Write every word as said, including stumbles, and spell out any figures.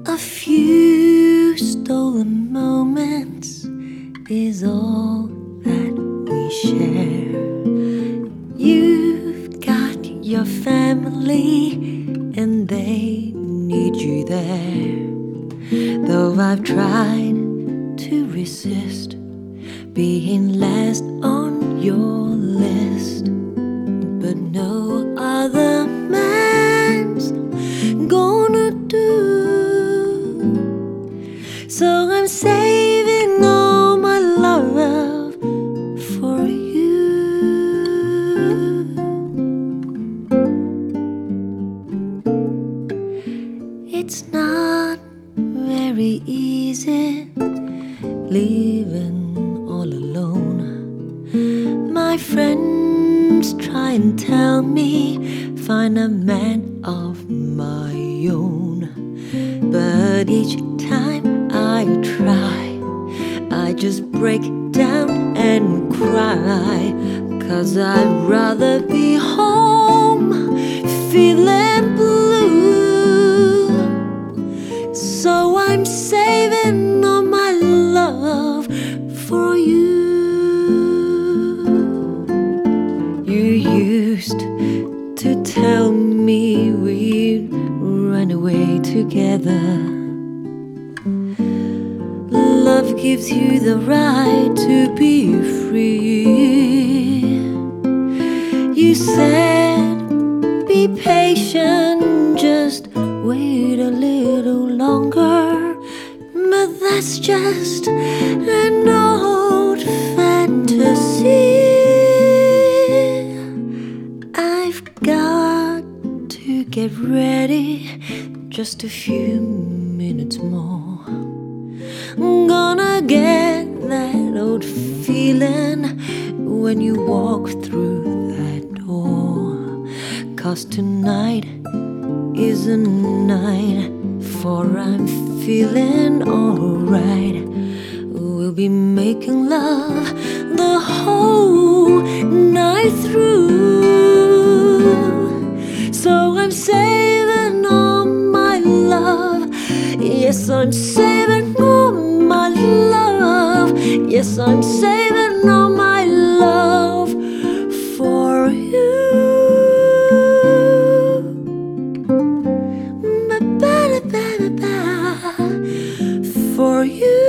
A few stolen moments is all that we share. You've got your family and they need you there. Though I've tried to resist being last on your list, but no other man's gonna do. So I'm saving all my love for you. It's not very easy living all alone. My friends try and tell me find a man of my own, but each time I try, I just break down and cry, 'cause I'd rather be home feeling blue. So I'm saving all my love for you. You used to tell me we'd run away together. Love gives you the right to be free. You said, be patient, just wait a little longer. But that's just an old fantasy. I've got to get ready, just a few minutes more. I'm gonna get that old feeling when you walk through that door. 'Cause tonight is a night for I'm feeling alright. We'll be making love the whole night through. So I'm saving all my love. Yes, I'm saving all my love. Yes, I'm saving all my love for you. For you.